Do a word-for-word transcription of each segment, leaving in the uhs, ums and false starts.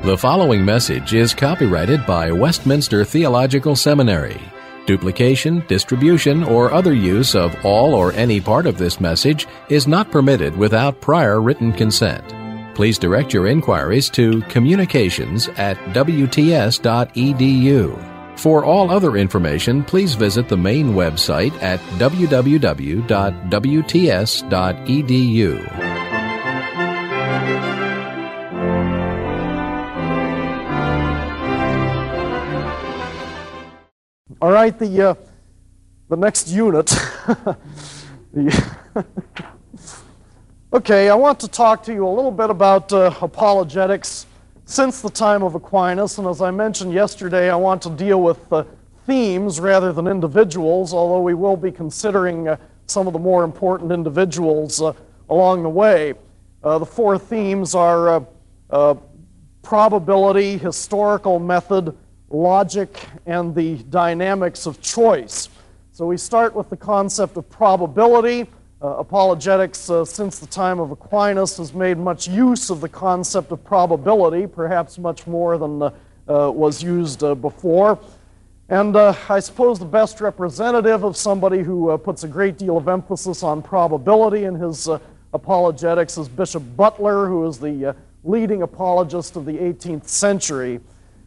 The following message is copyrighted by Westminster Theological Seminary. Duplication, distribution, or other use of all or any part of this message is not permitted without prior written consent. Please direct your inquiries to communications at w t s dot e d u. For all other information, please visit the main website at w w w dot w t s dot e d u. All right, the uh, the next unit. the okay, I want to talk to you a little bit about uh, apologetics since the time of Aquinas, and as I mentioned yesterday, I want to deal with uh, themes rather than individuals, although we will be considering uh, some of the more important individuals uh, along the way. Uh, the four themes are uh, uh, probability, historical method, logic, and the dynamics of choice. So we start with the concept of probability. Uh, apologetics, uh, since the time of Aquinas, has made much use of the concept of probability, perhaps much more than uh, uh, was used uh, before. And uh, I suppose the best representative of somebody who uh, puts a great deal of emphasis on probability in his uh, apologetics is Bishop Butler, who is the uh, leading apologist of the eighteenth century.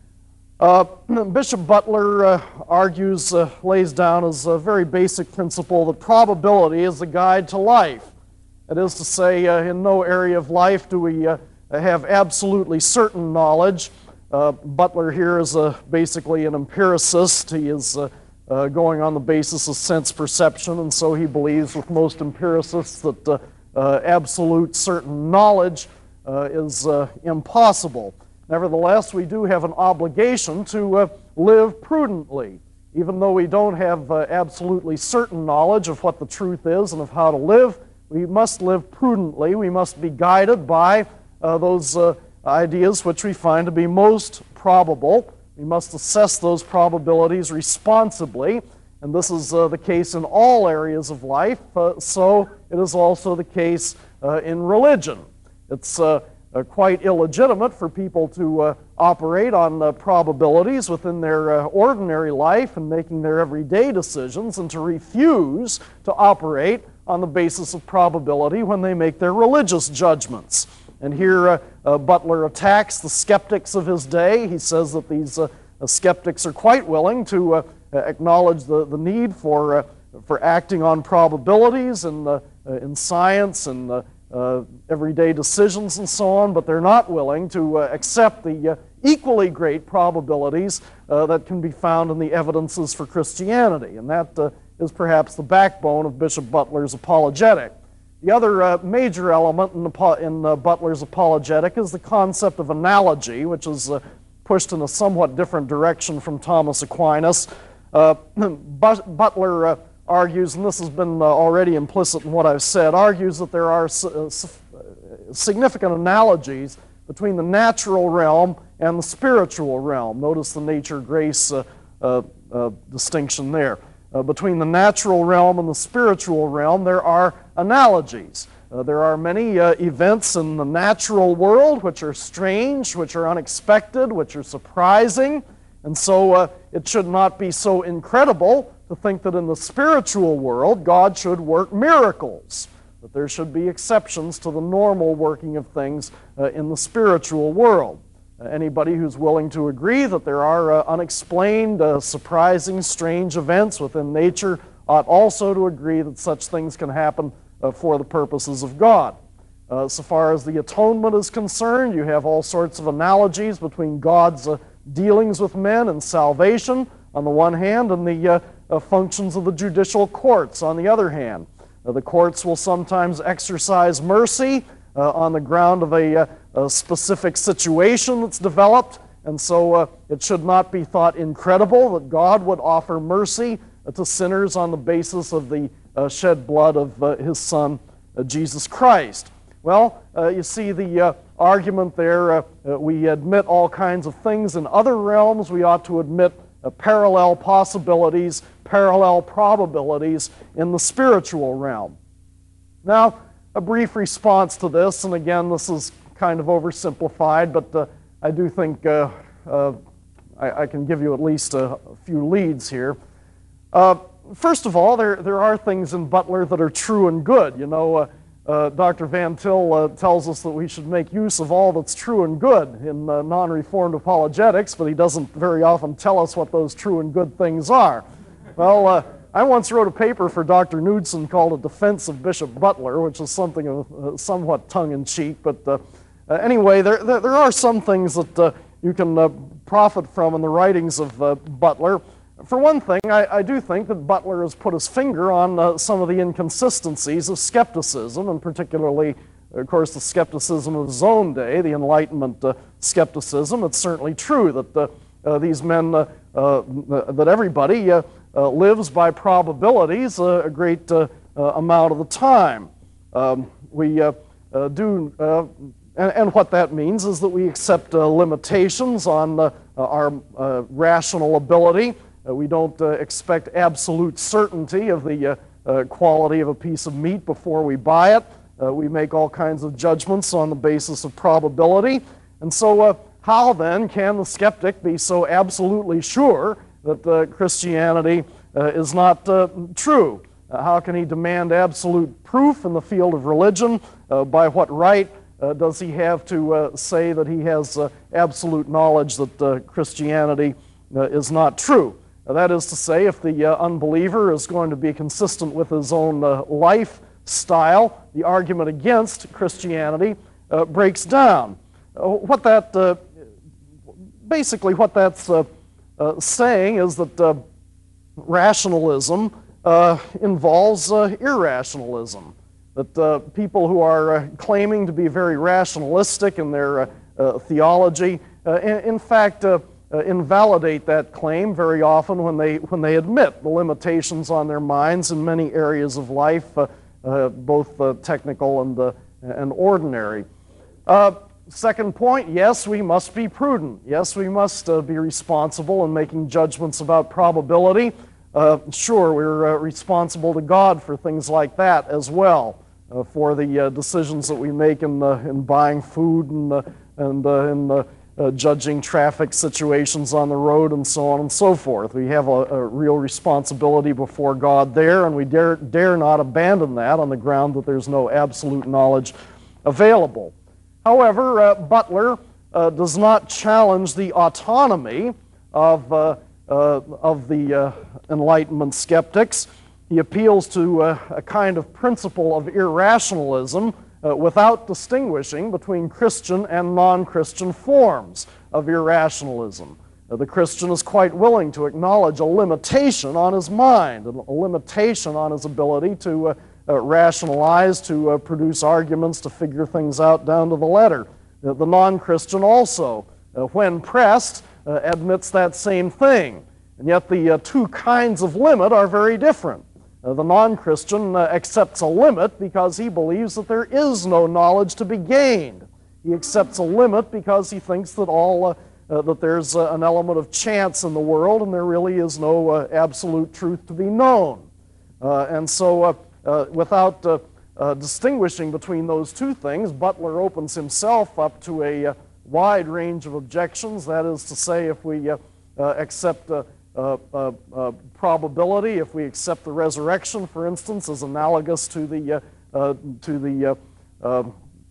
Uh, Bishop Butler uh, argues, uh, lays down as a very basic principle that probability is the guide to life. That is to say, uh, in no area of life do we uh, have absolutely certain knowledge. Uh, Butler here is uh, basically an empiricist. He is uh, uh, going on the basis of sense perception, and so he believes with most empiricists that uh, uh, absolute certain knowledge uh, is uh, impossible. Nevertheless, we do have an obligation to uh, live prudently. Even though we don't have uh, absolutely certain knowledge of what the truth is and of how to live, we must live prudently. We must be guided by uh, those uh, ideas which we find to be most probable. We must assess those probabilities responsibly, and this is uh, the case in all areas of life, uh, so it is also the case uh, in religion. It's uh, Uh, quite illegitimate for people to uh, operate on uh, probabilities within their uh, ordinary life and making their everyday decisions, and to refuse to operate on the basis of probability when they make their religious judgments. And here uh, uh, Butler attacks the skeptics of his day. He says that these uh, uh, skeptics are quite willing to uh, acknowledge the, the need for, uh, for acting on probabilities in, uh, uh, in science and uh, Uh, everyday decisions and so on, but they're not willing to uh, accept the uh, equally great probabilities uh, that can be found in the evidences for Christianity. And that uh, is perhaps the backbone of Bishop Butler's apologetic. The other uh, major element in, the, in uh, Butler's apologetic is the concept of analogy, which is uh, pushed in a somewhat different direction from Thomas Aquinas. Uh, Butler uh, argues, and this has been uh, already implicit in what I've said, argues that there are uh, significant analogies between the natural realm and the spiritual realm. Notice the nature-grace uh, uh, uh, distinction there. Uh, between the natural realm and the spiritual realm, there are analogies. Uh, there are many uh, events in the natural world which are strange, which are unexpected, which are surprising, and so uh, it should not be so incredible to think that in the spiritual world God should work miracles, that there should be exceptions to the normal working of things uh, in the spiritual world. Uh, anybody who's willing to agree that there are uh, unexplained, uh, surprising, strange events within nature ought also to agree that such things can happen uh, for the purposes of God. Uh, so far as the atonement is concerned, you have all sorts of analogies between God's uh, dealings with men and salvation on the one hand, and the uh, uh, functions of the judicial courts on the other hand. Uh, the courts will sometimes exercise mercy uh, on the ground of a, uh, a specific situation that's developed, and so uh, it should not be thought incredible that God would offer mercy uh, to sinners on the basis of the uh, shed blood of uh, His Son, uh, Jesus Christ. Well, uh, you see the uh, argument there, uh, uh, we admit all kinds of things in other realms, we ought to admit Uh, parallel possibilities, parallel probabilities in the spiritual realm. Now, a brief response to this, and again, this is kind of oversimplified, but uh, I do think uh, uh, I, I can give you at least a, a few leads here. Uh, first of all, there, there are things in Butler that are true and good. You know, uh, uh, Doctor Van Til uh, tells us that we should make use of all that's true and good in uh, non-reformed apologetics, but he doesn't very often tell us what those true and good things are. Well, uh, I once wrote a paper for Doctor Knudsen called A Defense of Bishop Butler, which is something of, uh, somewhat tongue-in-cheek, but uh, uh, anyway, there, there, there are some things that uh, you can uh, profit from in the writings of uh, Butler. For one thing, I, I do think that Butler has put his finger on uh, some of the inconsistencies of skepticism, and particularly, of course, the skepticism of his own day, the Enlightenment uh, skepticism. It's certainly true that uh, uh, these men, uh, uh, that everybody uh, uh, lives by probabilities uh, a great uh, uh, amount of the time. Um, we uh, uh, do, uh, and, and what that means is that we accept uh, limitations on uh, our uh, rational ability. Uh, we don't uh, expect absolute certainty of the uh, uh, quality of a piece of meat before we buy it. Uh, we make all kinds of judgments on the basis of probability. And so uh, how then can the skeptic be so absolutely sure that uh, Christianity uh, is not uh, true? Uh, how can he demand absolute proof in the field of religion? Uh, by what right uh, does he have to uh, say that he has uh, absolute knowledge that uh, Christianity uh, is not true? Uh, that is to say, if the uh, unbeliever is going to be consistent with his own uh, lifestyle, the argument against Christianity uh, breaks down. Uh, what that, uh, basically what that's uh, uh, saying is that uh, rationalism uh, involves uh, irrationalism. That uh, people who are uh, claiming to be very rationalistic in their uh, uh, theology, uh, in, in fact, uh, Uh, invalidate that claim very often when they when they admit the limitations on their minds in many areas of life, uh, uh, both uh, technical and uh, and ordinary. Uh, second point: yes, we must be prudent. Yes, we must uh, be responsible in making judgments about probability. Uh, sure, we're uh, responsible to God for things like that as well, uh, for the uh, decisions that we make in uh, in buying food and uh, and uh, in the Uh, judging traffic situations on the road and so on and so forth. We have a, a real responsibility before God there, and we dare, dare not abandon that on the ground that there's no absolute knowledge available. However, uh, Butler uh, does not challenge the autonomy of, uh, uh, of the uh, Enlightenment skeptics. He appeals to uh, a kind of principle of irrationalism Uh, without distinguishing between Christian and non-Christian forms of irrationalism. Uh, the Christian is quite willing to acknowledge a limitation on his mind, a limitation on his ability to uh, uh, rationalize, to uh, produce arguments, to figure things out down to the letter. Uh, the non-Christian also, uh, when pressed, uh, admits that same thing. And yet the uh, two kinds of limit are very different. Uh, the non-Christian uh, accepts a limit because he believes that there is no knowledge to be gained. He accepts a limit because he thinks that all uh, uh, that there's uh, an element of chance in the world, and there really is no uh, absolute truth to be known. Uh, and so, uh, uh, without uh, uh, distinguishing between those two things, Butler opens himself up to a uh, wide range of objections. That is to say, if we uh, uh, accept uh, Uh, uh, uh, probability, if we accept the resurrection, for instance, as analogous to the uh, uh, to the uh, uh,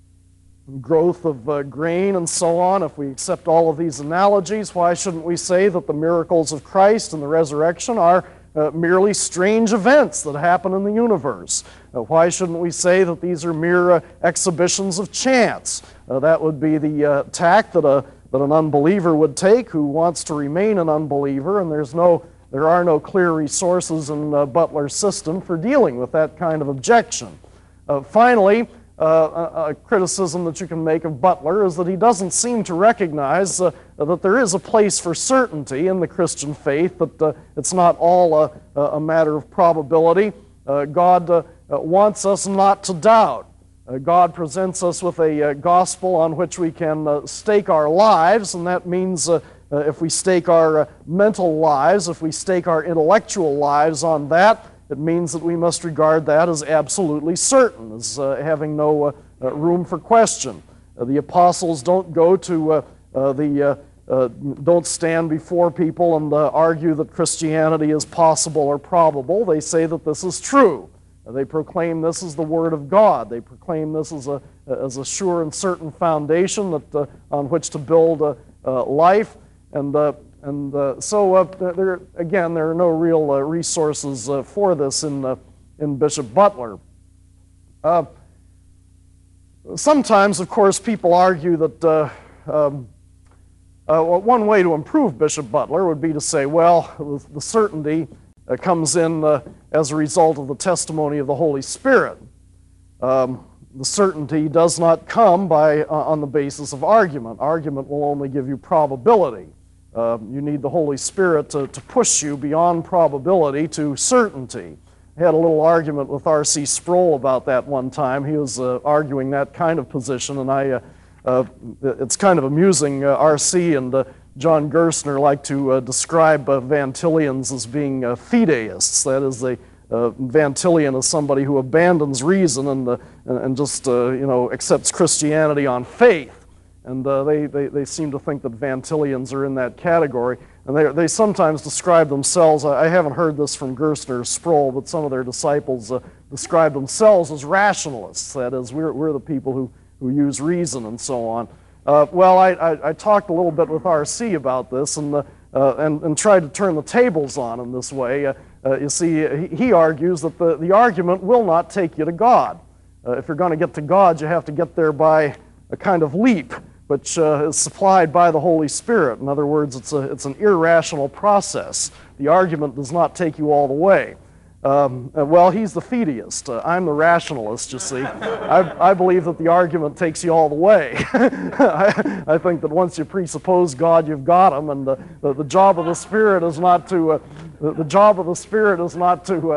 growth of uh, grain and so on, if we accept all of these analogies, why shouldn't we say that the miracles of Christ and the resurrection are uh, merely strange events that happen in the universe? Uh, why shouldn't we say that these are mere uh, exhibitions of chance? Uh, that would be the uh, tack that a that an unbeliever would take who wants to remain an unbeliever, and there's no, there are no clear resources in uh, Butler's system for dealing with that kind of objection. Uh, finally, uh, a, a criticism that you can make of Butler is that he doesn't seem to recognize uh, that there is a place for certainty in the Christian faith, that uh, it's not all a, a matter of probability. Uh, God uh, wants us not to doubt. Uh, God presents us with a uh, gospel on which we can uh, stake our lives, and that means uh, uh, if we stake our uh, mental lives, if we stake our intellectual lives on that, it means that we must regard that as absolutely certain, as uh, having no uh, uh, room for question. Uh, the apostles don't go to uh, uh, the uh, uh, don't stand before people and uh, argue that Christianity is possible or probable. They say that this is true. They proclaim this is the Word of God. They proclaim this as a, as a sure and certain foundation that, uh, on which to build a, a life. And, uh, and uh, so, uh, there, again, there are no real uh, resources uh, for this in, uh, in Bishop Butler. Uh, sometimes, of course, people argue that uh, um, uh, one way to improve Bishop Butler would be to say, well, the certainty uh, comes in uh, as a result of the testimony of the Holy Spirit. Um, the certainty does not come by, uh, on the basis of argument. Argument will only give you probability. Uh, you need the Holy Spirit to, to push you beyond probability to certainty. I had a little argument with R C Sproul about that one time. He was uh, arguing that kind of position, and I, uh, uh, it's kind of amusing. Uh, R C and uh, John Gerstner like to uh, describe uh, Van Tillians as being uh, fideists. That is, they, uh, Van Tillian is somebody who abandons reason and, uh, and just uh, you know, accepts Christianity on faith. And uh, they, they, they seem to think that Van Tillians are in that category. And they, they sometimes describe themselves, I haven't heard this from Gerstner or Sproul, but some of their disciples uh, describe themselves as rationalists. That is, we're, we're the people who, who use reason and so on. Uh, well, I, I, I talked a little bit with R C about this and, uh, uh, and, and tried to turn the tables on in this way. Uh, uh, you see, he, he argues that the, the argument will not take you to God. Uh, if you're going to get to God, you have to get there by a kind of leap, which uh, is supplied by the Holy Spirit. In other words, it's, a, it's an irrational process. The argument does not take you all the way. Um, uh, well, he's the fideist. Uh, I'm the rationalist, you see. I, I believe that the argument takes you all the way. I, I think that once you presuppose God, you've got him, and the, the, the job of the Spirit is not to, uh, the, the job of the Spirit is not to,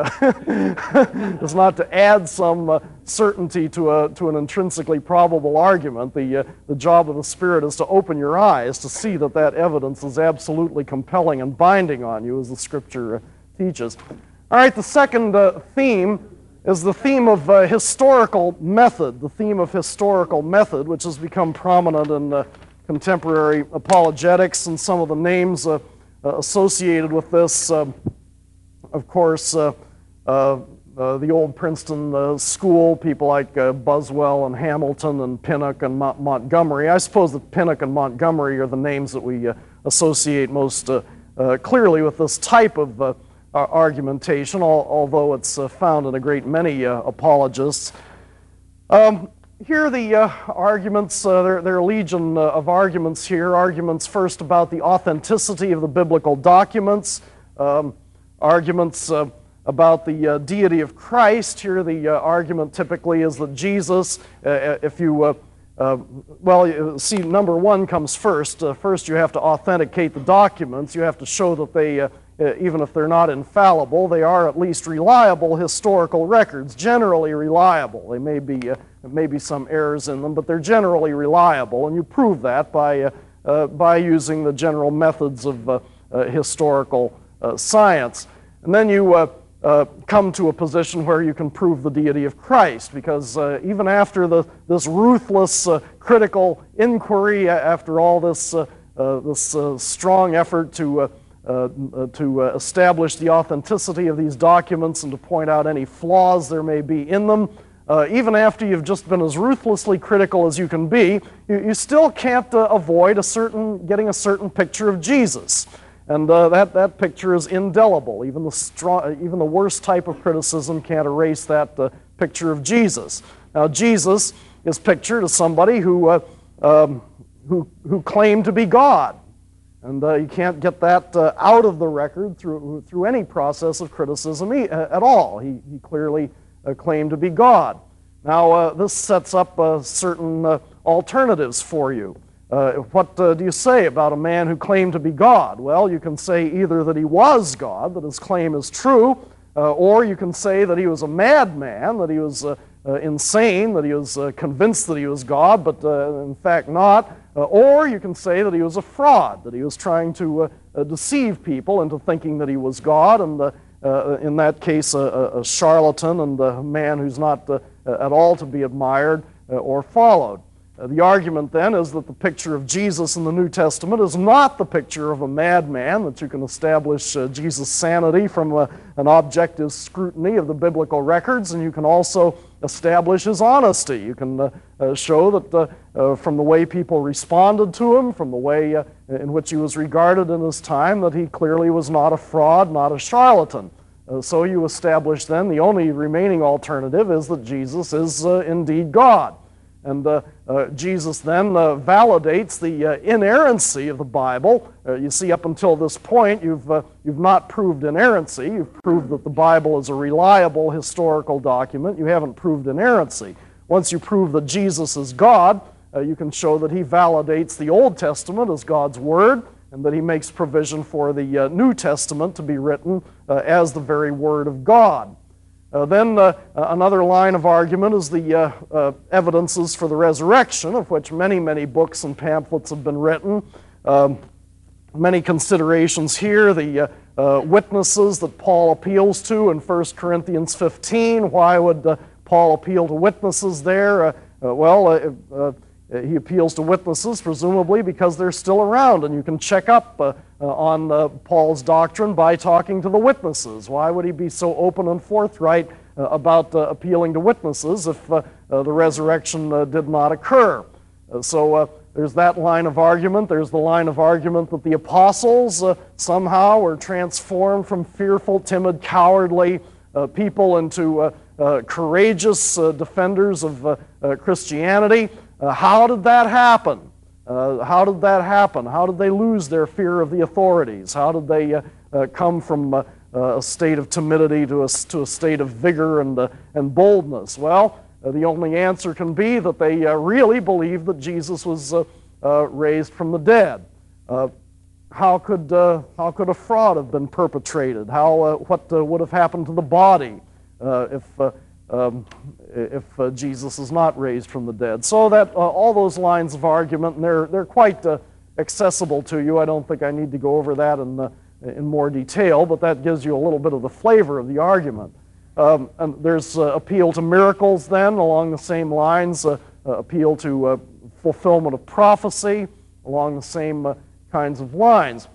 uh, is not to add some uh, certainty to, a, to an intrinsically probable argument. The, uh, the job of the Spirit is to open your eyes to see that that evidence is absolutely compelling and binding on you, as the Scripture uh, teaches. All right, the second uh, theme is the theme of uh, historical method, the theme of historical method, which has become prominent in uh, contemporary apologetics, and some of the names uh, uh, associated with this, uh, of course, uh, uh, uh, the old Princeton uh, school, people like uh, Buswell and Hamilton and Pinnock and Mont Montgomery. I suppose that Pinnock and Montgomery are the names that we uh, associate most uh, uh, clearly with this type of uh, Uh, argumentation, al although it's uh, found in a great many uh, apologists. Um, here are the uh, arguments, uh, there, there are a legion uh, of arguments here. Arguments first about the authenticity of the biblical documents, um, arguments uh, about the uh, deity of Christ. Here the uh, argument typically is that Jesus, uh, if you, uh, uh, well, see, number one comes first. Uh, first you have to authenticate the documents. You have to show that they uh, Uh, even if they're not infallible, they are at least reliable historical records, generally reliable. They may be, uh, there may be some errors in them, but they're generally reliable, and you prove that by, uh, uh, by using the general methods of uh, uh, historical uh, science. And then you uh, uh, come to a position where you can prove the deity of Christ, because uh, even after the, this ruthless uh, critical inquiry, after all this, uh, uh, this uh, strong effort to uh, Uh, uh, to uh, establish the authenticity of these documents and to point out any flaws there may be in them, uh, even after you've just been as ruthlessly critical as you can be, you, you still can't uh, avoid a certain, getting a certain picture of Jesus. And uh, that, that picture is indelible. Even the, strong, even the worst type of criticism can't erase that uh, picture of Jesus. Now, Jesus is pictured as somebody who, uh, um, who, who claimed to be God. And uh, you can't get that uh, out of the record through, through any process of criticism e at all. He, he clearly uh, claimed to be God. Now, uh, this sets up uh, certain uh, alternatives for you. Uh, what uh, do you say about a man who claimed to be God? Well, you can say either that he was God, that his claim is true, uh, or you can say that he was a madman, that he was uh, uh, insane, that he was uh, convinced that he was God, but uh, in fact not. Uh, or you can say that he was a fraud, that he was trying to uh, uh, deceive people into thinking that he was God, and uh, uh, in that case a, a charlatan and a man who's not uh, at all to be admired uh, or followed. Uh, the argument then is that the picture of Jesus in the New Testament is not the picture of a madman, that you can establish uh, Jesus' sanity from uh, an objective scrutiny of the biblical records, and you can also establish his honesty. You can uh, uh, show that uh, uh, from the way people responded to him, from the way uh, in which he was regarded in his time, that he clearly was not a fraud, not a charlatan. Uh, so you establish then the only remaining alternative is that Jesus is uh, indeed God. And uh, uh, Jesus then uh, validates the uh, inerrancy of the Bible. Uh, you see, up until this point, you've, uh, you've not proved inerrancy. You've proved that the Bible is a reliable historical document. You haven't proved inerrancy. Once you prove that Jesus is God, uh, you can show that he validates the Old Testament as God's Word, and that he makes provision for the uh, New Testament to be written uh, as the very Word of God. Uh, then uh, another line of argument is the uh, uh, evidences for the resurrection, of which many, many books and pamphlets have been written. Um, many considerations here. The uh, uh, witnesses that Paul appeals to in First Corinthians fifteen. Why would uh, Paul appeal to witnesses there? Uh, uh, well, uh, uh, he appeals to witnesses, presumably because they're still around, and you can check up uh, uh, on uh, Paul's doctrine by talking to the witnesses. Why would he be so open and forthright uh, about uh, appealing to witnesses if uh, uh, the resurrection uh, did not occur? Uh, so uh, there's that line of argument. There's the line of argument that the apostles uh, somehow were transformed from fearful, timid, cowardly uh, people into uh, uh, courageous uh, defenders of uh, uh, Christianity. Uh, how did that happen? Uh, how did that happen? How did they lose their fear of the authorities? How did they uh, uh, come from uh, uh, a state of timidity to a, to a state of vigor and, uh, and boldness? Well, uh, the only answer can be that they uh, really believed that Jesus was uh, uh, raised from the dead. Uh, how could, uh, how could a fraud have been perpetrated? How, uh, what uh, would have happened to the body uh, if uh, Um, if uh, Jesus is not raised from the dead? So that uh, all those lines of argument, and they're, they're quite uh, accessible to you. I don't think I need to go over that in, uh, in more detail, but that gives you a little bit of the flavor of the argument. Um, and there's uh, appeal to miracles then, along the same lines, uh, uh, appeal to uh, fulfillment of prophecy, along the same uh, kinds of lines.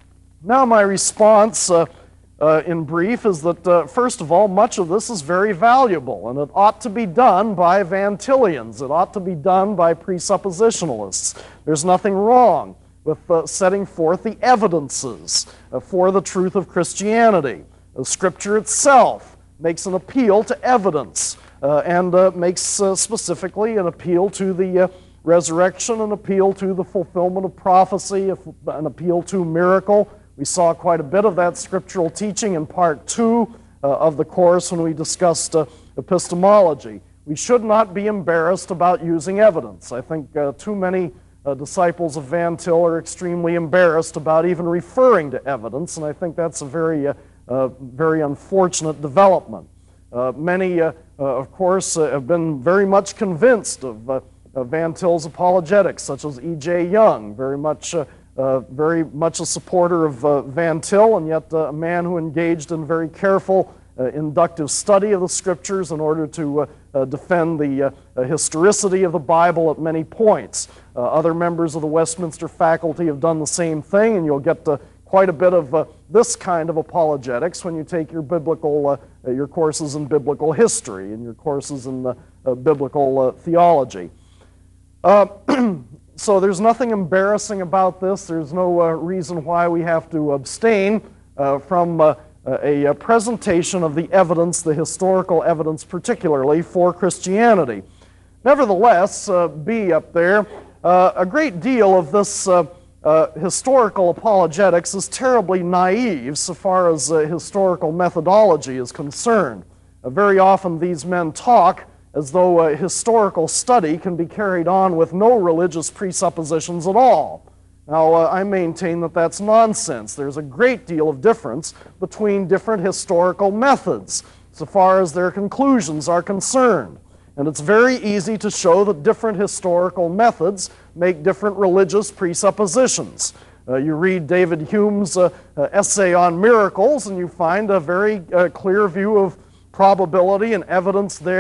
Now my response uh, Uh, in brief, is that, uh, first of all, much of this is very valuable, and it ought to be done by Van Tillians. It ought to be done by presuppositionalists. There's nothing wrong with uh, setting forth the evidences uh, for the truth of Christianity. The Scripture itself makes an appeal to evidence, uh, and uh, makes uh, specifically an appeal to the uh, resurrection, an appeal to the fulfillment of prophecy, an appeal to miracle. We saw quite a bit of that scriptural teaching in part two uh, of the course when we discussed uh, epistemology. We should not be embarrassed about using evidence. I think uh, too many uh, disciples of Van Til are extremely embarrassed about even referring to evidence, and I think that's a very, uh, uh, very unfortunate development. Uh, many, uh, uh, of course, uh, have been very much convinced of, uh, of Van Til's apologetics, such as E J Young, very much uh, Uh, very much a supporter of uh, Van Til, and yet uh, a man who engaged in very careful uh, inductive study of the Scriptures in order to uh, uh, defend the uh, uh, historicity of the Bible at many points. Uh, other members of the Westminster faculty have done the same thing, and you'll get uh, quite a bit of uh, this kind of apologetics when you take your biblical, uh, uh, your courses in biblical history and your courses in uh, uh, biblical uh, theology. Uh, So there's nothing embarrassing about this. There's no uh, reason why we have to abstain uh, from uh, a, a presentation of the evidence, the historical evidence particularly, for Christianity. Nevertheless, uh, B up there, uh, a great deal of this uh, uh, historical apologetics is terribly naive so far as uh, historical methodology is concerned. Uh, very often these men talk as though a historical study can be carried on with no religious presuppositions at all. Now, uh, I maintain that that's nonsense. There's a great deal of difference between different historical methods so far as their conclusions are concerned. And it's very easy to show that different historical methods make different religious presuppositions. Uh, you read David Hume's uh, uh, essay on miracles, and you find a very uh, clear view of probability and evidence there.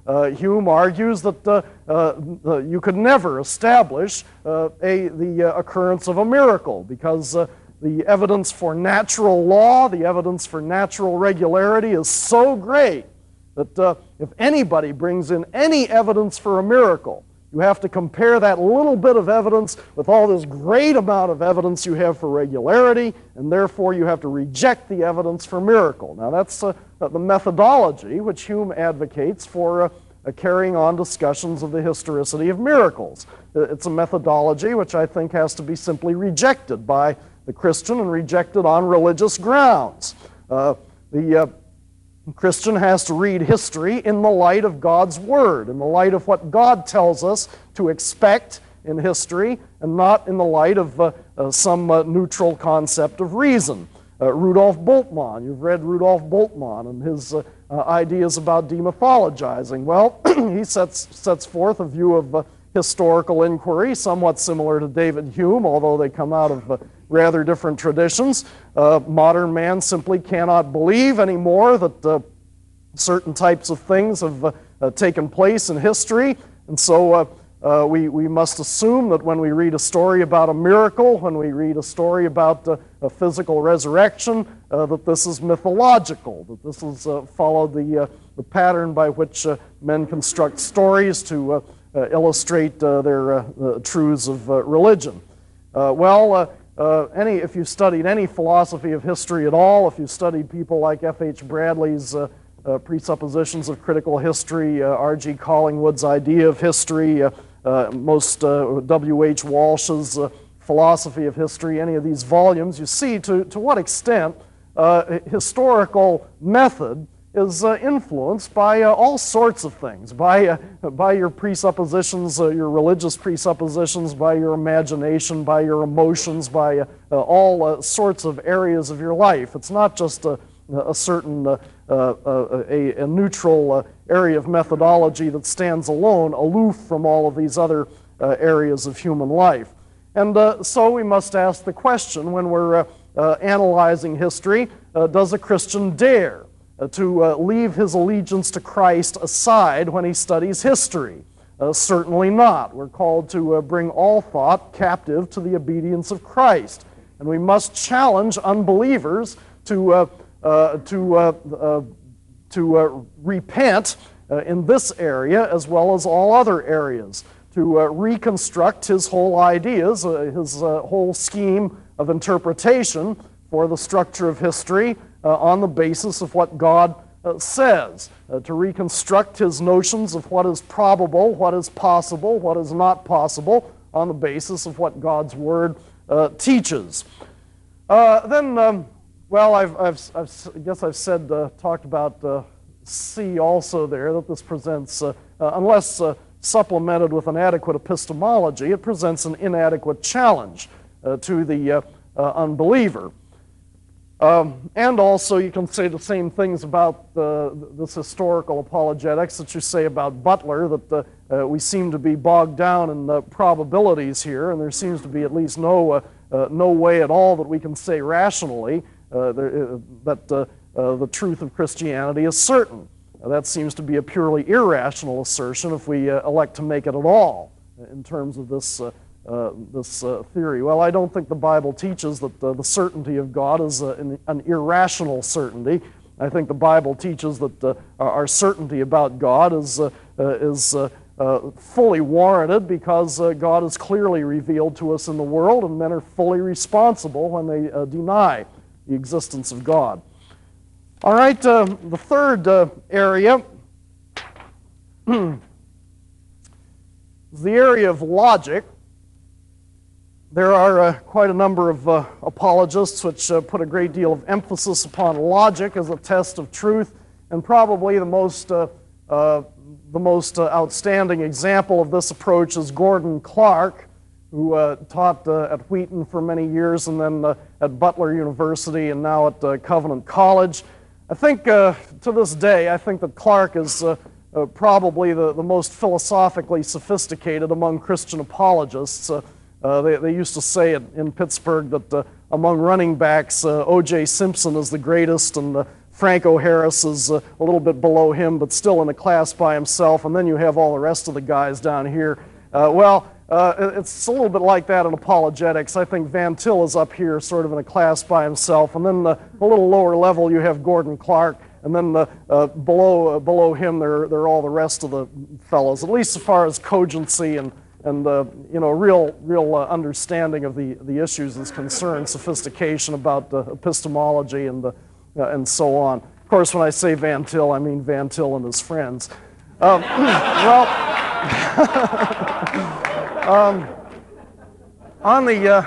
uh, Hume argues that uh, uh, you could never establish uh, a, the uh, occurrence of a miracle because uh, the evidence for natural law, the evidence for natural regularity is so great that uh, if anybody brings in any evidence for a miracle, you have to compare that little bit of evidence with all this great amount of evidence you have for regularity, and therefore you have to reject the evidence for miracle. Now that's uh, the methodology which Hume advocates for uh, uh, carrying on discussions of the historicity of miracles. Uh, it's a methodology which I think has to be simply rejected by the Christian and rejected on religious grounds. Uh, the uh, Christian has to read history in the light of God's Word, in the light of what God tells us to expect in history, and not in the light of uh, uh, some uh, neutral concept of reason. Uh, Rudolf Bultmann, you've read Rudolf Bultmann and his uh, uh, ideas about demythologizing. Well, he sets, sets forth a view of uh, historical inquiry, somewhat similar to David Hume, although they come out of uh, rather different traditions. Uh, modern man simply cannot believe anymore that uh, certain types of things have uh, uh, taken place in history, and so uh, uh, we, we must assume that when we read a story about a miracle, when we read a story about uh, a physical resurrection, uh, that this is mythological, that this has uh, followed the, uh, the pattern by which uh, men construct stories to uh, uh, illustrate uh, their uh, uh, truths of uh, religion. Uh, well, uh, Uh, any, if you studied any philosophy of history at all, if you studied people like F H Bradley's uh, uh, presuppositions of critical history, uh, R G Collingwood's idea of history, uh, uh, most uh, W H Walsh's uh, philosophy of history, any of these volumes, you see to, to what extent uh, historical method is uh, influenced by uh, all sorts of things, by, uh, by your presuppositions, uh, your religious presuppositions, by your imagination, by your emotions, by uh, uh, all uh, sorts of areas of your life. It's not just a, a certain, uh, uh, a, a neutral uh, area of methodology that stands alone, aloof from all of these other uh, areas of human life. And uh, so we must ask the question when we're uh, uh, analyzing history, uh, does a Christian dare Uh, to uh, leave his allegiance to Christ aside when he studies history? Uh, certainly not. We're called to uh, bring all thought captive to the obedience of Christ. And we must challenge unbelievers to, uh, uh, to, uh, uh, to uh, repent uh, in this area as well as all other areas, to uh, reconstruct his whole ideas, uh, his uh, whole scheme of interpretation for the structure of history uh, on the basis of what God uh, says, uh, to reconstruct his notions of what is probable, what is possible, what is not possible, on the basis of what God's Word uh, teaches. Uh, then, um, well, I've, I've, I've, I guess I've said, uh, talked about uh, C also there, that this presents, uh, uh, unless uh, supplemented with an adequate epistemology, it presents an inadequate challenge uh, to the uh, uh, unbeliever. Um, and also, you can say the same things about uh, this historical apologetics that you say about Butler, that uh, uh, we seem to be bogged down in the probabilities here, and there seems to be at least no, uh, uh, no way at all that we can say rationally uh, there, uh, that uh, uh, the truth of Christianity is certain. Uh, that seems to be a purely irrational assertion if we uh, elect to make it at all in terms of this uh, Uh, this uh, theory. Well, I don't think the Bible teaches that uh, the certainty of God is uh, an, an irrational certainty. I think the Bible teaches that uh, our certainty about God is, uh, uh, is uh, uh, fully warranted because uh, God is clearly revealed to us in the world, and men are fully responsible when they uh, deny the existence of God. All right, uh, the third uh, area is the area of logic. There are uh, quite a number of uh, apologists which uh, put a great deal of emphasis upon logic as a test of truth, and probably the most, uh, uh, the most uh, outstanding example of this approach is Gordon Clark, who uh, taught uh, at Wheaton for many years and then uh, at Butler University and now at uh, Covenant College. I think uh, to this day, I think that Clark is uh, uh, probably the, the most philosophically sophisticated among Christian apologists. Uh, Uh, they, they used to say it in Pittsburgh that uh, among running backs, uh, O J Simpson is the greatest, and uh, Franco Harris is uh, a little bit below him, but still in a class by himself, and then you have all the rest of the guys down here. Uh, well, uh, it's a little bit like that in apologetics. I think Van Til is up here sort of in a class by himself, and then uh, a little lower level you have Gordon Clark, and then uh, uh, below uh, below him there, there are all the rest of the fellows, at least as far as cogency and and uh, you know, real real uh, understanding of the, the issues is concerned, sophistication about uh, epistemology and the Uh, and so on. Of course, when I say Van Til, I mean Van Til and his friends. Um, well, um, on the, uh,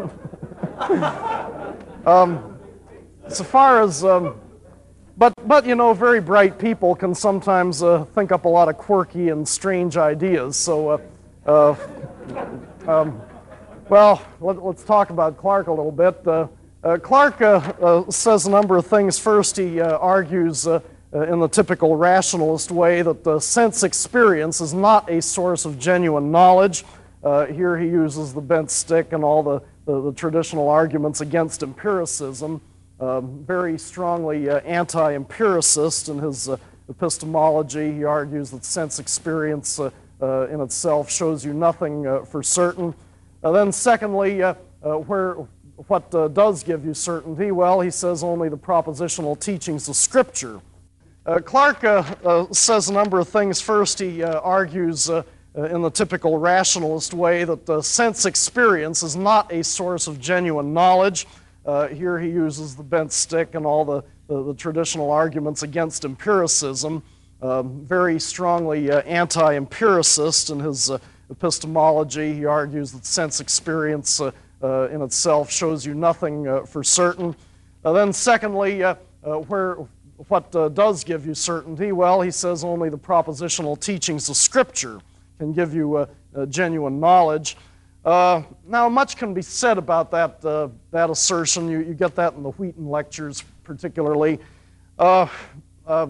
um, so far as, um, but, but, you know, very bright people can sometimes uh, think up a lot of quirky and strange ideas. So, uh, uh, um, well, let, let's talk about Clark a little bit. Uh, Uh, Clark uh, uh, says a number of things. First, he uh, argues uh, uh, in the typical rationalist way that the sense experience is not a source of genuine knowledge. Uh, here he uses the bent stick and all the, the, the traditional arguments against empiricism. Uh, very strongly uh, anti-empiricist in his uh, epistemology. He argues that sense experience uh, uh, in itself shows you nothing uh, for certain. Uh, then secondly, uh, uh, where What uh, does give you certainty? Well, he says only the propositional teachings of Scripture. Uh, Clark uh, uh, says a number of things. First, he uh, argues uh, uh, in the typical rationalist way that the sense experience is not a source of genuine knowledge. Uh, here he uses the bent stick and all the, the, the traditional arguments against empiricism. Um, very strongly uh, anti-empiricist in his uh, epistemology. He argues that sense experience uh, Uh, in itself shows you nothing uh, for certain. Uh, then secondly, uh, uh, where, what uh, does give you certainty? Well, he says only the propositional teachings of Scripture can give you uh, uh, genuine knowledge. Uh, now, much can be said about that, uh, that assertion. You, you get that in the Wheaton lectures particularly. Uh, uh,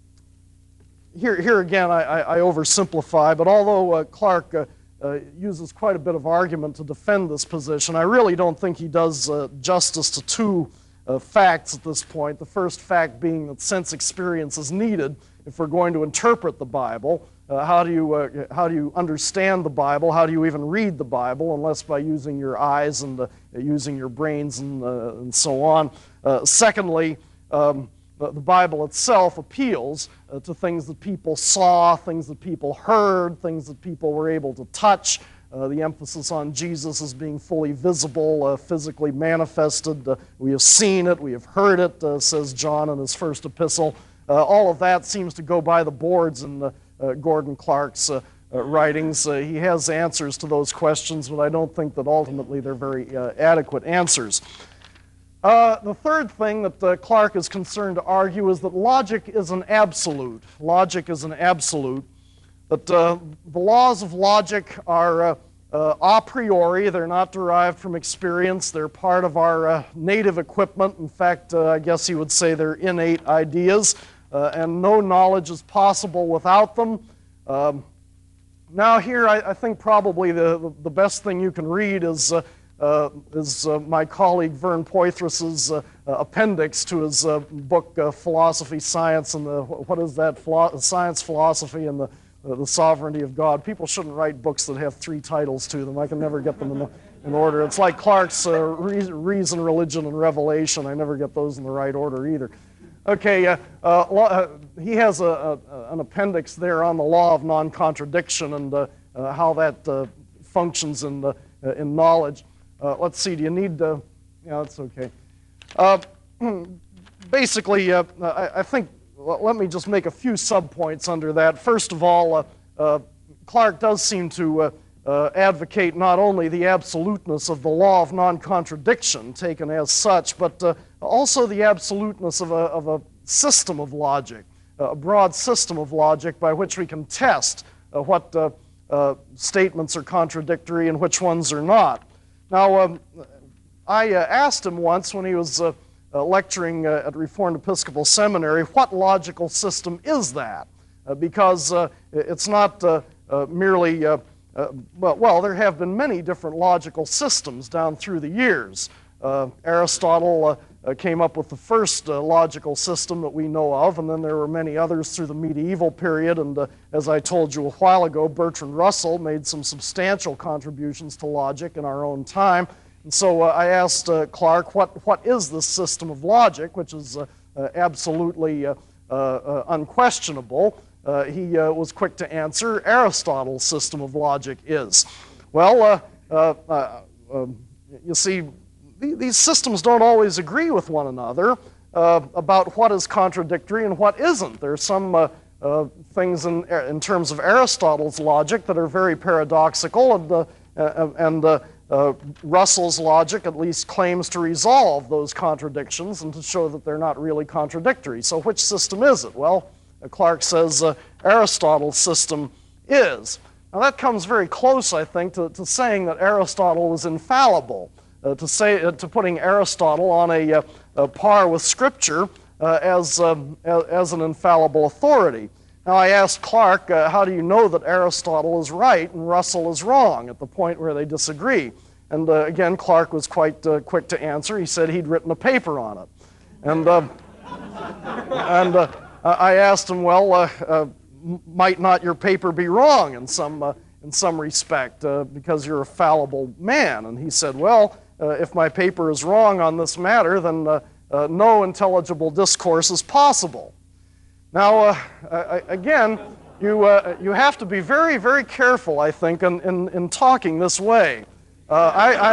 here, here again, I, I, I oversimplify, but although uh, Clark uh, Uh, uses quite a bit of argument to defend this position, I really don't think he does uh, justice to two uh, facts at this point. The first fact being that sense experience is needed if we're going to interpret the Bible. Uh, how do you uh, how do you understand the Bible? How do you even read the Bible unless by using your eyes and uh, using your brains and uh, and so on? Uh, secondly, um, the, the Bible itself appeals uh, to things that people saw, things that people heard, things that people were able to touch. Uh, the emphasis on Jesus as being fully visible, uh, physically manifested. Uh, we have seen it, we have heard it, uh, says John in his first epistle. Uh, all of that seems to go by the boards in uh, uh, Gordon Clark's uh, uh, writings. Uh, he has answers to those questions, but I don't think that ultimately they're very uh, adequate answers. Uh, the third thing that uh, Clark is concerned to argue is that logic is an absolute. Logic is an absolute. That uh, the laws of logic are uh, uh, a priori. They're not derived from experience. They're part of our uh, native equipment. In fact, uh, I guess he would say they're innate ideas, uh, and no knowledge is possible without them. Um, now here, I, I think probably the, the best thing you can read is uh, Uh, is uh, my colleague Vern Poythress's uh, uh, appendix to his uh, book uh, Philosophy, Science, and the, what is that, Philo Science, Philosophy, and the, uh, the Sovereignty of God. People shouldn't write books that have three titles to them. I can never get them in, the, in order. It's like Clark's uh, re Reason, Religion, and Revelation. I never get those in the right order either. Okay, uh, uh, uh, he has a, a, an appendix there on the law of non-contradiction and uh, uh, how that uh, functions in, the, uh, in knowledge. Uh, let's see, do you need to, yeah, that's okay. Uh, basically, uh, I, I think, well, let me just make a few subpoints under that. First of all, uh, uh, Clark does seem to uh, uh, advocate not only the absoluteness of the law of non-contradiction taken as such, but uh, also the absoluteness of a, of a system of logic, a broad system of logic by which we can test uh, what uh, uh, statements are contradictory and which ones are not. Now, um, I uh, asked him once when he was uh, uh, lecturing uh, at Reformed Episcopal Seminary, what logical system is that? Uh, because uh, it's not uh, uh, merely, uh, uh, well, well, there have been many different logical systems down through the years. Uh, Aristotle uh, uh, came up with the first uh, logical system that we know of, and then there were many others through the medieval period, and uh, as I told you a while ago, Bertrand Russell made some substantial contributions to logic in our own time. And so uh, I asked uh, Clark, what, what is this system of logic, which is uh, uh, absolutely uh, uh, uh, unquestionable? Uh, he uh, was quick to answer, Aristotle's system of logic is. Well, uh, uh, uh, uh, you see, th these systems don't always agree with one another uh, about what is contradictory and what isn't. There are some uh, uh, things in, in terms of Aristotle's logic that are very paradoxical, and, uh, uh, and uh, uh, Russell's logic at least claims to resolve those contradictions and to show that they're not really contradictory. So which system is it? Well, Clark says uh, Aristotle's system is. Now that comes very close, I think, to, to saying that Aristotle was infallible, uh, to, say, uh, to putting Aristotle on a, uh, a par with Scripture uh, as, um, as, as an infallible authority. Now I asked Clark, uh, how do you know that Aristotle is right and Russell is wrong at the point where they disagree? And uh, again, Clark was quite uh, quick to answer. He said he'd written a paper on it. And, uh, and uh, I asked him, well, uh, uh, might not your paper be wrong in some, uh, in some respect uh, because you're a fallible man? And he said, well, uh, if my paper is wrong on this matter, then uh, uh, no intelligible discourse is possible. Now, uh, uh, again, you, uh, you have to be very, very careful, I think, in, in, in talking this way. Uh, I,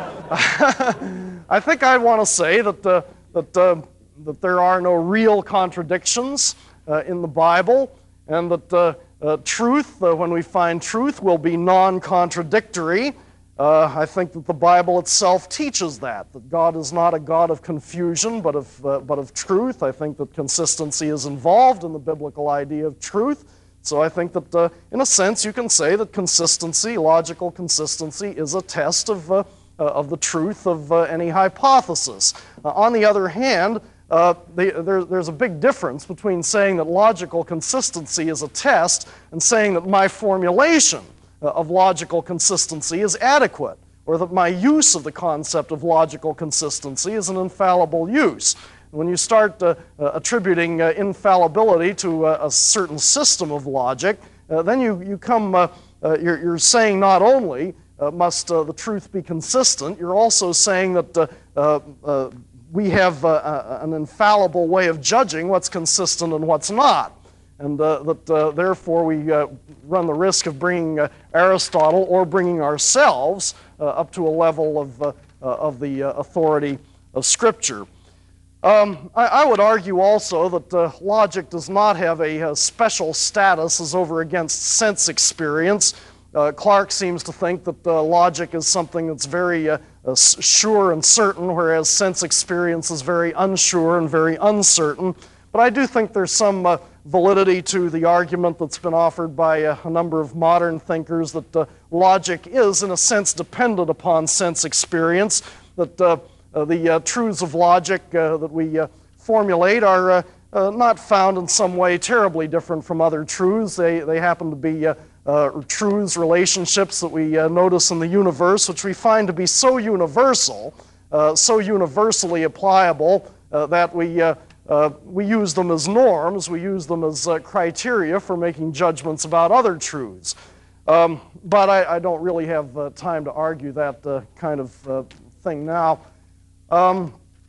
I, I think I want to say that, uh, that, uh, that there are no real contradictions uh, in the Bible, and that uh, uh, truth, uh, when we find truth, will be non-contradictory. Uh, I think that the Bible itself teaches that, that God is not a God of confusion, but of, uh, but of truth. I think that consistency is involved in the biblical idea of truth. So I think that, uh, in a sense, you can say that consistency, logical consistency, is a test of, uh, uh, of the truth of uh, any hypothesis. Uh, on the other hand, uh, the, there, there's a big difference between saying that logical consistency is a test and saying that my formulation of logical consistency is adequate, or that my use of the concept of logical consistency is an infallible use. When you start uh, uh, attributing uh, infallibility to uh, a certain system of logic, uh, then you, you come, uh, uh, you're, you're saying not only uh, must uh, the truth be consistent, you're also saying that uh, uh, uh, we have uh, uh, an infallible way of judging what's consistent and what's not. And uh, that uh, therefore we uh, run the risk of bringing uh, Aristotle or bringing ourselves uh, up to a level of, uh, uh, of the uh, authority of Scripture. Um, I, I would argue also that uh, logic does not have a, a special status as over against sense experience. Uh, Clark seems to think that uh, logic is something that's very uh, uh, sure and certain, whereas sense experience is very unsure and very uncertain. But I do think there's some uh, validity to the argument that's been offered by uh, a number of modern thinkers that uh, logic is, in a sense, dependent upon sense experience, that uh, uh, the uh, truths of logic uh, that we uh, formulate are uh, uh, not found in some way terribly different from other truths. They, they happen to be uh, uh, truths, relationships that we uh, notice in the universe, which we find to be so universal, uh, so universally applicable uh, that we uh, Uh, we use them as norms, we use them as uh, criteria for making judgments about other truths. Um, but I, I don't really have uh, time to argue that uh, kind of uh, thing now. Um,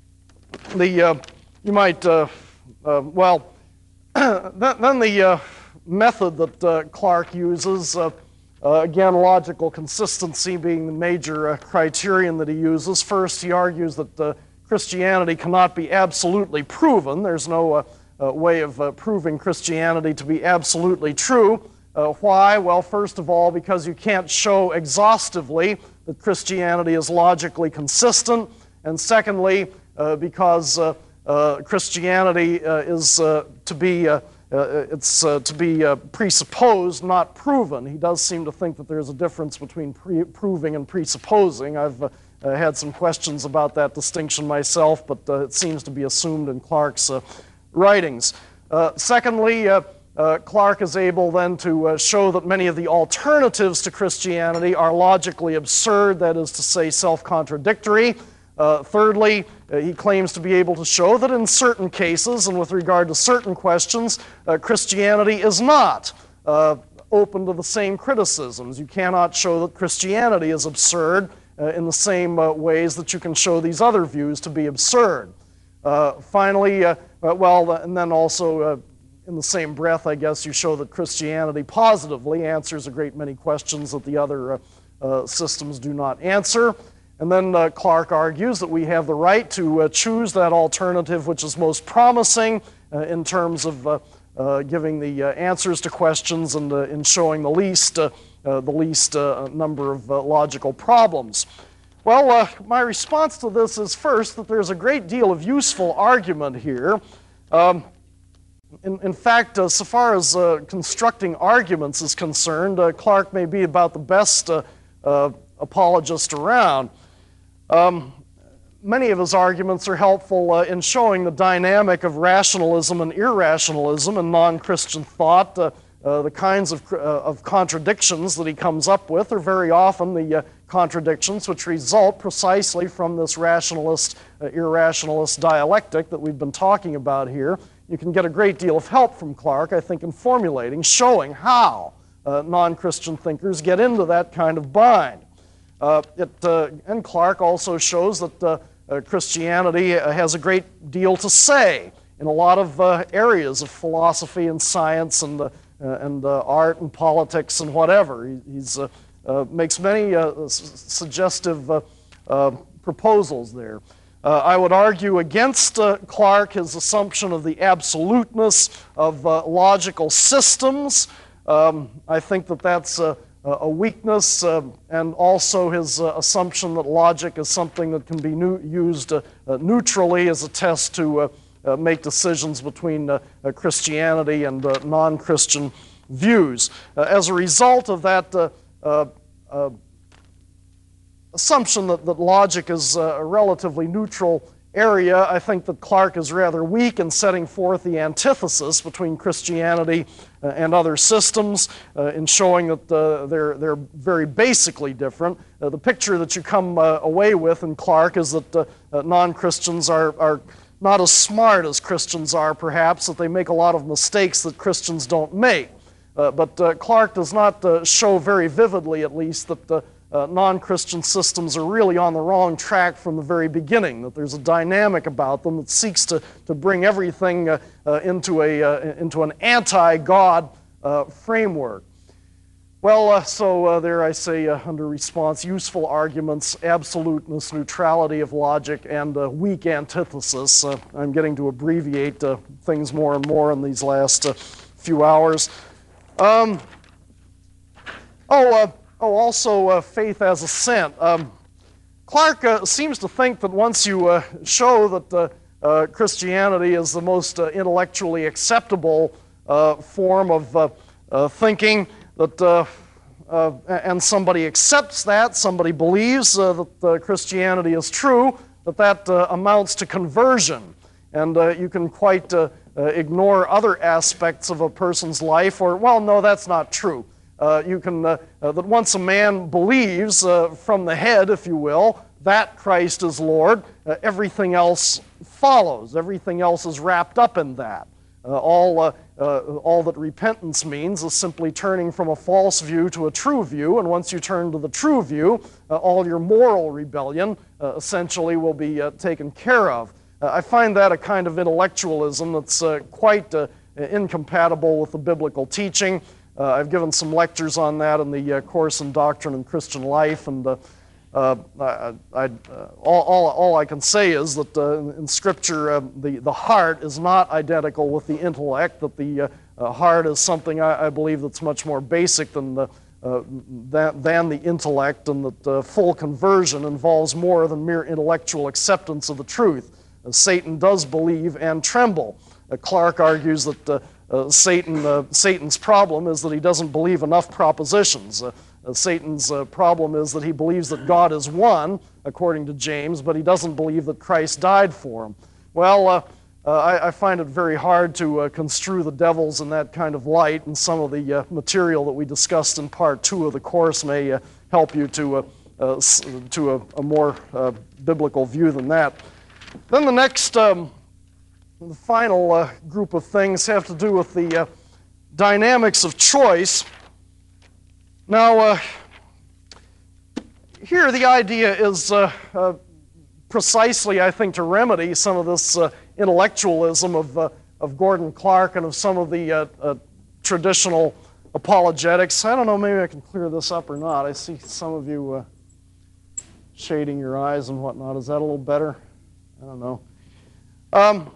the, uh, you might, uh, uh, well, then, then the uh, method that uh, Clark uses, uh, uh, again, logical consistency being the major uh, criterion that he uses. First, he argues that uh, Christianity cannot be absolutely proven. There's no uh, uh, way of uh, proving Christianity to be absolutely true. Uh, why? Well, first of all, because you can't show exhaustively that Christianity is logically consistent. And secondly, uh, because uh, uh, Christianity uh, is uh, to be, uh, uh, it's uh, to be uh, presupposed, not proven. He does seem to think that there's a difference between pre proving and presupposing. I've uh, I uh, had some questions about that distinction myself, but uh, it seems to be assumed in Clark's uh, writings. Uh, secondly, uh, uh, Clark is able then to uh, show that many of the alternatives to Christianity are logically absurd, that is to say self-contradictory. Uh, thirdly, uh, he claims to be able to show that in certain cases and with regard to certain questions, uh, Christianity is not uh, open to the same criticisms. You cannot show that Christianity is absurd uh, in the same uh, ways that you can show these other views to be absurd. Uh, finally, uh, uh, well, and then also uh, in the same breath, I guess, you show that Christianity positively answers a great many questions that the other uh, uh, systems do not answer. And then uh, Clark argues that we have the right to uh, choose that alternative which is most promising uh, in terms of uh, uh, giving the uh, answers to questions and uh, in showing the least, uh, uh, the least uh, number of uh, logical problems. Well, uh, my response to this is first that there's a great deal of useful argument here. Um, in, in fact, uh, so far as uh, constructing arguments is concerned, uh, Clark may be about the best uh, uh, apologist around. Um, many of his arguments are helpful uh, in showing the dynamic of rationalism and irrationalism in non-Christian thought. Uh, uh, the kinds of, uh, of contradictions that he comes up with are very often the uh, contradictions which result precisely from this rationalist, uh, irrationalist dialectic that we've been talking about here. You can get a great deal of help from Clark, I think, in formulating, showing how uh, non-Christian thinkers get into that kind of bind. Uh, it, uh, and Clark also shows that uh, uh, Christianity has a great deal to say in a lot of uh, areas of philosophy and science and, uh, uh, and uh, art and politics and whatever. He he's, uh, uh, makes many uh, suggestive uh, uh, proposals there. Uh, I would argue against uh, Clark his assumption of the absoluteness of uh, logical systems. Um, I think that that's uh, a weakness, uh, and also his uh, assumption that logic is something that can be new, used uh, uh, neutrally as a test to uh, uh, make decisions between uh, uh, Christianity and uh, non-Christian views. Uh, as a result of that uh, uh, uh, assumption that, that logic is uh, a relatively neutral area, I think that Clark is rather weak in setting forth the antithesis between Christianity uh, and other systems, uh, in showing that uh, they're, they're very basically different. Uh, the picture that you come uh, away with in Clark is that uh, uh, non-Christians are, are not as smart as Christians are, perhaps, that they make a lot of mistakes that Christians don't make. Uh, but uh, Clark does not uh, show very vividly, at least, that uh, Uh, non-Christian systems are really on the wrong track from the very beginning, that there's a dynamic about them that seeks to, to bring everything uh, uh, into, a, uh, into an anti-God uh, framework. Well, uh, so uh, there I say uh, under response, useful arguments, absoluteness, neutrality of logic, and uh, weak antithesis. Uh, I'm getting to abbreviate uh, things more and more in these last uh, few hours. Um, oh, uh, Oh, also uh, faith as assent. Um, Clark uh, seems to think that once you uh, show that uh, uh, Christianity is the most uh, intellectually acceptable uh, form of uh, uh, thinking, that uh, uh, and somebody accepts that, somebody believes uh, that uh, Christianity is true, that that uh, amounts to conversion. And uh, you can quite uh, uh, ignore other aspects of a person's life, or, well, no, that's not true. Uh, you can, uh, uh, that once a man believes uh, from the head, if you will, that Christ is Lord, uh, everything else follows. Everything else is wrapped up in that. Uh, all, uh, uh, all that repentance means is simply turning from a false view to a true view, and once you turn to the true view, uh, all your moral rebellion uh, essentially will be uh, taken care of. Uh, I find that a kind of intellectualism that's uh, quite uh, incompatible with the biblical teaching. Uh, I've given some lectures on that in the uh, course in Doctrine and Christian Life, and uh, uh, I, I, uh, all, all, all I can say is that uh, in Scripture, uh, the, the heart is not identical with the intellect, that the uh, uh, heart is something I, I believe that's much more basic than the, uh, than, than the intellect, and that uh, full conversion involves more than mere intellectual acceptance of the truth. Uh, Satan does believe and tremble. Uh, Clark argues that uh, Uh, Satan, uh, Satan's problem is that he doesn't believe enough propositions. Uh, uh, Satan's uh, problem is that he believes that God is one, according to James, but he doesn't believe that Christ died for him. Well, uh, uh, I, I find it very hard to uh, construe the devils in that kind of light, and some of the uh, material that we discussed in part two of the course may uh, help you to uh, uh, to a, a more uh, biblical view than that. Then the next, um, the final uh, group of things have to do with the uh, dynamics of choice. Now, uh, here the idea is uh, uh, precisely, I think, to remedy some of this uh, intellectualism of, uh, of Gordon Clark and of some of the uh, uh, traditional apologetics. I don't know, maybe I can clear this up or not. I see some of you uh, shading your eyes and whatnot. Is that a little better? I don't know. Um,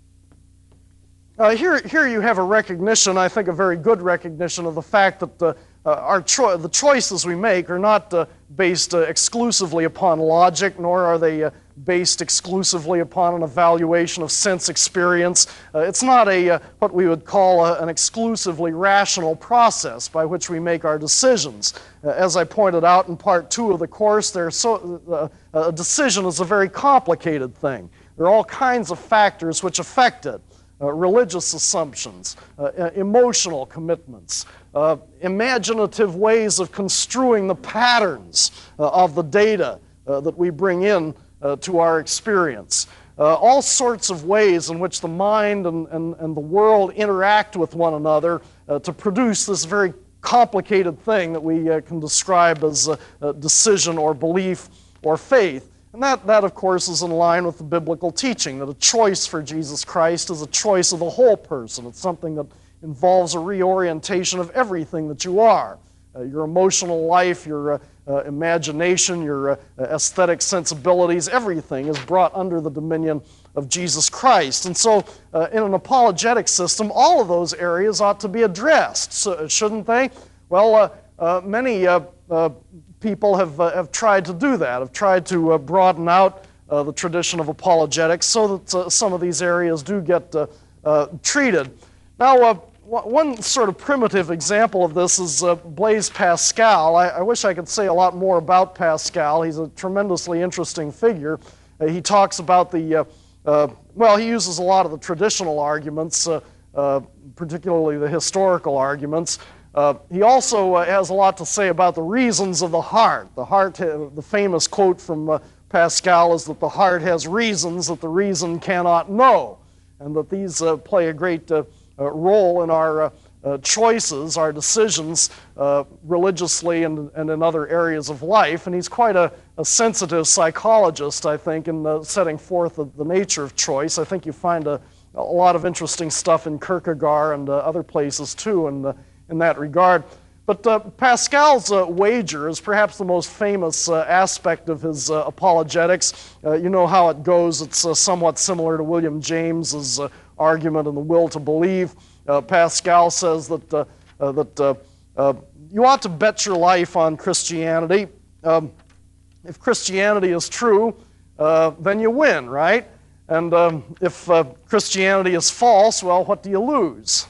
uh, here, here you have a recognition, I think a very good recognition, of the fact that the, uh, our cho the choices we make are not uh, based uh, exclusively upon logic, nor are they uh, based exclusively upon an evaluation of sense experience. Uh, it's not a uh, what we would call a, an exclusively rational process by which we make our decisions. Uh, as I pointed out in part two of the course, there so, uh, a decision is a very complicated thing. There are all kinds of factors which affect it. Uh, religious assumptions, uh, emotional commitments, uh, imaginative ways of construing the patterns uh, of the data uh, that we bring in uh, to our experience. Uh, all sorts of ways in which the mind and, and, and the world interact with one another uh, to produce this very complicated thing that we uh, can describe as a, a decision or belief or faith. And that, that, of course, is in line with the biblical teaching, that a choice for Jesus Christ is a choice of the whole person. It's something that involves a reorientation of everything that you are. Uh, your emotional life, your uh, uh, imagination, your uh, aesthetic sensibilities, everything is brought under the dominion of Jesus Christ. And so, uh, in an apologetic system, all of those areas ought to be addressed, so, shouldn't they? Well, uh, uh, many uh, uh, people have, uh, have tried to do that, have tried to uh, broaden out uh, the tradition of apologetics so that uh, some of these areas do get uh, uh, treated. Now, uh, one sort of primitive example of this is uh, Blaise Pascal. I, I wish I could say a lot more about Pascal. He's a tremendously interesting figure. Uh, he talks about the, uh, uh, well, he uses a lot of the traditional arguments, uh, uh, particularly the historical arguments. Uh, he also uh, has a lot to say about the reasons of the heart. The heart, uh, the famous quote from uh, Pascal is that the heart has reasons that the reason cannot know, and that these uh, play a great uh, uh, role in our uh, uh, choices, our decisions, uh, religiously and, and in other areas of life. And he's quite a, a sensitive psychologist, I think, in uh, setting forth the, the nature of choice. I think you find a, a lot of interesting stuff in Kierkegaard and uh, other places too, and. Uh, in that regard. But uh, Pascal's uh, wager is perhaps the most famous uh, aspect of his uh, apologetics. Uh, you know how it goes. It's uh, somewhat similar to William James's uh, argument in The Will to Believe. Uh, Pascal says that, uh, uh, that uh, uh, you ought to bet your life on Christianity. Um, if Christianity is true, uh, then you win, right? And um, if uh, Christianity is false, well, what do you lose?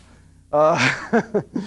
Uh,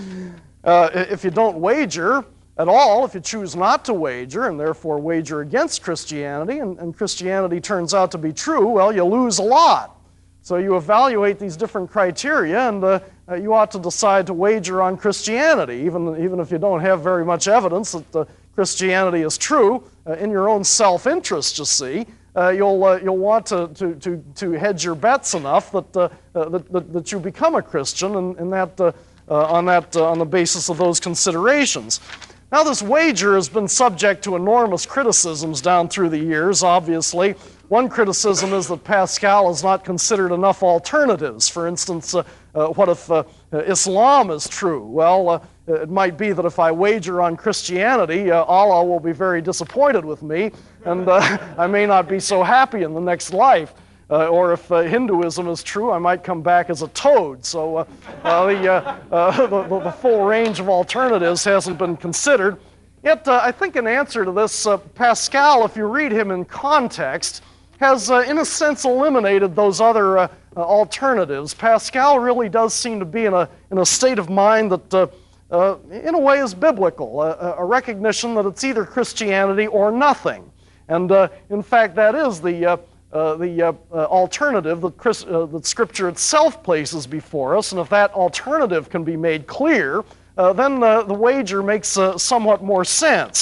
uh, if you don't wager at all, if you choose not to wager and therefore wager against Christianity, and, and Christianity turns out to be true, well, you lose a lot. So you evaluate these different criteria, and uh, uh, you ought to decide to wager on Christianity, even, even if you don't have very much evidence that uh, Christianity is true. Uh, in your own self-interest, you see. Uh, you'll, uh, you'll want to, to, to, to hedge your bets enough that, uh, uh, that, that, that you become a Christian, and, and that, uh, uh, on, that, uh, on the basis of those considerations. Now, this wager has been subject to enormous criticisms down through the years, obviously. One criticism is that Pascal has not considered enough alternatives. For instance, uh, uh, what if uh, Islam is true? Well, uh, it might be that if I wager on Christianity, uh, Allah will be very disappointed with me, and uh, I may not be so happy in the next life. Uh, or if uh, Hinduism is true, I might come back as a toad. So uh, uh, the, uh, uh, the, the full range of alternatives hasn't been considered. Yet, uh, I think in answer to this, uh, Pascal, if you read him in context, has uh, in a sense eliminated those other uh, uh, alternatives. Pascal really does seem to be in a, in a state of mind that uh, uh, in a way is biblical, a, a recognition that it's either Christianity or nothing. And uh, in fact, that is the, uh, uh, the uh, uh, alternative that, Chris, uh, that Scripture itself places before us. And if that alternative can be made clear, uh, then uh, the wager makes uh, somewhat more sense.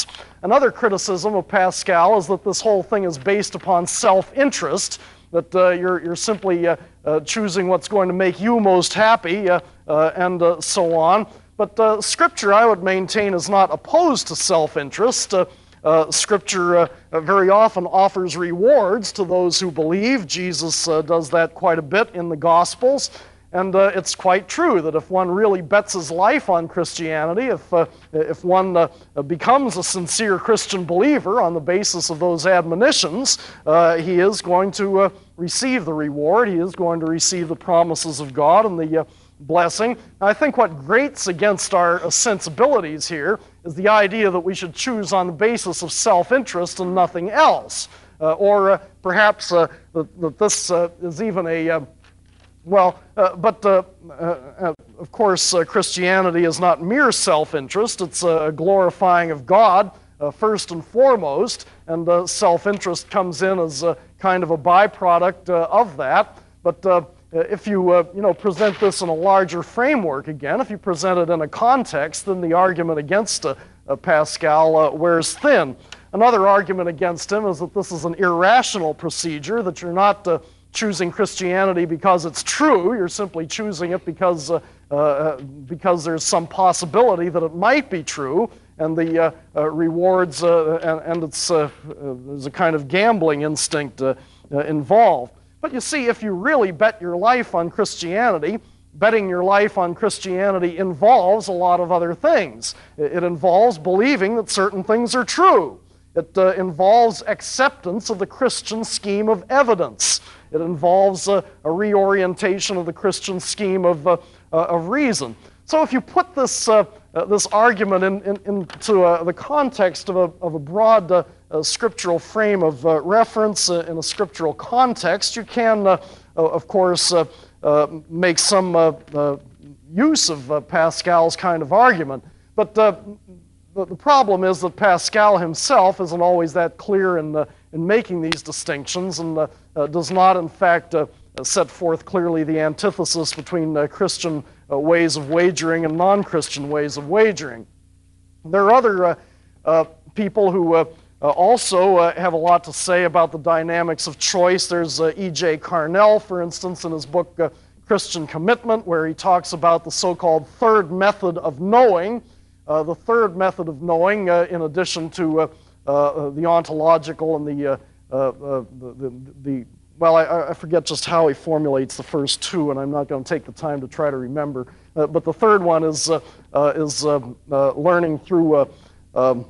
another criticism of Pascal is that this whole thing is based upon self-interest, that uh, you're, you're simply uh, uh, choosing what's going to make you most happy, uh, uh, and uh, so on. But uh, Scripture, I would maintain, is not opposed to self-interest. Uh, uh, Scripture uh, uh, very often offers rewards to those who believe. Jesus uh, does that quite a bit in the Gospels. And uh, it's quite true that if one really bets his life on Christianity, if, uh, if one uh, becomes a sincere Christian believer on the basis of those admonitions, uh, he is going to uh, receive the reward. He is going to receive the promises of God and the uh, blessing. I think what grates against our uh, sensibilities here is the idea that we should choose on the basis of self-interest and nothing else. Uh, or uh, perhaps uh, that, that this uh, is even a... Uh, Well, uh, but uh, uh, of course, uh, Christianity is not mere self-interest. It's a glorifying of God, uh, first and foremost, and uh, self-interest comes in as a kind of a byproduct uh, of that. But uh, if you, uh, you know, present this in a larger framework again, if you present it in a context, then the argument against uh, uh, Pascal uh, wears thin. Another argument against him is that this is an irrational procedure, that you're not uh, choosing Christianity because it's true. You're simply choosing it because uh, uh, because there's some possibility that it might be true, and the uh, uh, rewards uh, and, and it's uh, uh, there's a kind of gambling instinct uh, uh, involved. But you see, if you really bet your life on Christianity, betting your life on Christianity involves a lot of other things. It involves believing that certain things are true. It uh, involves acceptance of the Christian scheme of evidence. It involves uh, a reorientation of the Christian scheme of, uh, uh, of reason. So if you put this, uh, uh, this argument in, in, into uh, the context of a, of a broad uh, uh, scriptural frame of uh, reference uh, in a scriptural context, you can, uh, uh, of course, uh, uh, make some uh, uh, use of uh, Pascal's kind of argument. But uh, the, the problem is that Pascal himself isn't always that clear in, uh, in making these distinctions, and uh, uh, does not, in fact, uh, set forth clearly the antithesis between uh, Christian uh, ways of wagering and non-Christian ways of wagering. There are other uh, uh, people who uh, uh, also uh, have a lot to say about the dynamics of choice. There's uh, E J Carnell, for instance, in his book uh, Christian Commitment, where he talks about the so-called third method of knowing. Uh, the third method of knowing, uh, in addition to uh, uh, the ontological and the, uh, uh, uh, the, the, the well, I, I forget just how he formulates the first two, and I'm not going to take the time to try to remember. Uh, but the third one is uh, uh, is uh, uh, learning through uh, um,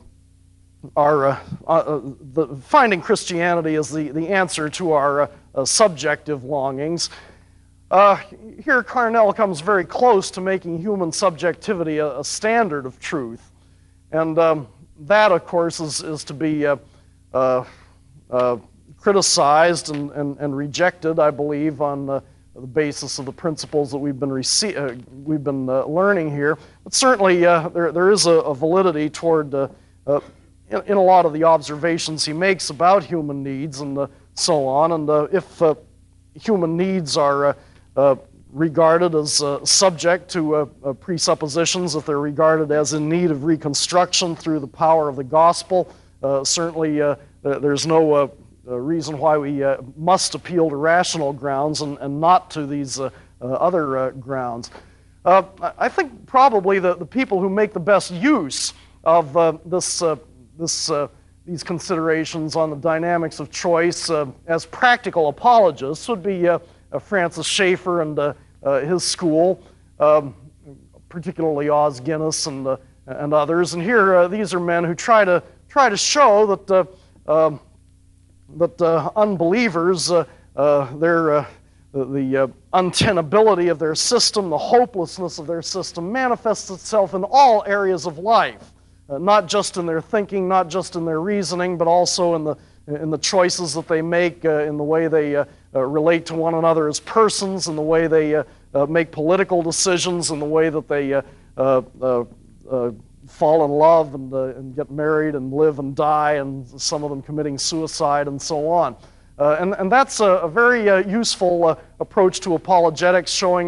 our uh, uh, the, finding Christianity as the the answer to our uh, uh, subjective longings. Uh, here, Carnell comes very close to making human subjectivity a, a standard of truth, and um, that, of course, is is to be uh, uh, uh, criticized and, and, and rejected, I believe, on uh, the basis of the principles that we've been rece uh, we've been uh, learning here. But certainly, uh, there there is a, a validity toward uh, uh, in, in a lot of the observations he makes about human needs and uh, so on. And uh, if uh, human needs are uh, uh, regarded as uh, subject to uh, uh, presuppositions, if they're regarded as in need of reconstruction through the power of the gospel, uh, certainly uh, there's no uh, uh, reason why we uh, must appeal to rational grounds and, and not to these uh, uh, other uh, grounds. Uh, I think probably the, the people who make the best use of uh, this, uh, this, uh, these considerations on the dynamics of choice uh, as practical apologists would be uh, uh, Francis Schaeffer and uh, uh, his school, um, particularly Os Guinness and, uh, and others. And here, uh, these are men who try to, try to show that uh, um, that uh, unbelievers, uh, uh, their, uh, the uh, untenability of their system, the hopelessness of their system manifests itself in all areas of life, uh, not just in their thinking, not just in their reasoning, but also in the, in the choices that they make, uh, in the way they uh, uh, relate to one another as persons, in the way they uh, uh, make political decisions, in the way that they uh, uh, uh, uh, fall in love and, uh, and get married and live and die, and some of them committing suicide and so on. Uh, and, and that's a, a very uh, useful uh, approach to apologetics, showing uh,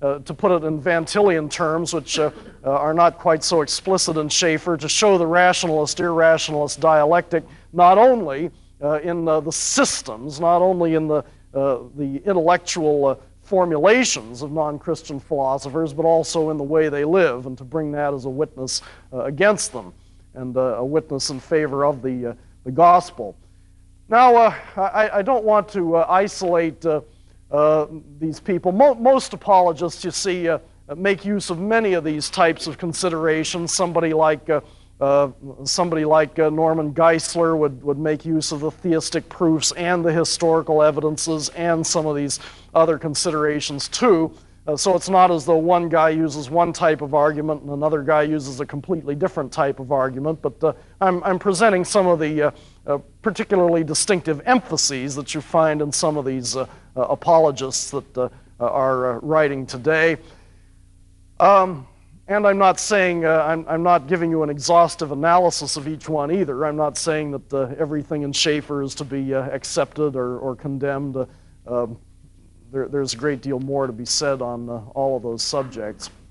uh, to put it in Van Tillian terms, which uh, uh, are not quite so explicit in Schaeffer, to show the rationalist-irrationalist dialectic not only uh, in uh, the systems, not only in the, uh, the intellectual uh, formulations of non-Christian philosophers, but also in the way they live, and to bring that as a witness uh, against them, and uh, a witness in favor of the, uh, the gospel. Now, uh, I, I don't want to uh, isolate uh, uh, these people. Mo most apologists, you see, uh, make use of many of these types of considerations. Somebody like uh, uh, somebody like uh, Norman Geisler would, would make use of the theistic proofs and the historical evidences and some of these other considerations too. Uh, so it's not as though one guy uses one type of argument and another guy uses a completely different type of argument, but uh, I'm, I'm presenting some of the uh, uh, particularly distinctive emphases that you find in some of these uh, uh, apologists that uh, are uh, writing today. Um, and I'm not saying, uh, I'm, I'm not giving you an exhaustive analysis of each one either. I'm not saying that uh, everything in Schaeffer is to be uh, accepted or, or condemned. Uh, um, There, there's a great deal more to be said on uh, all of those subjects.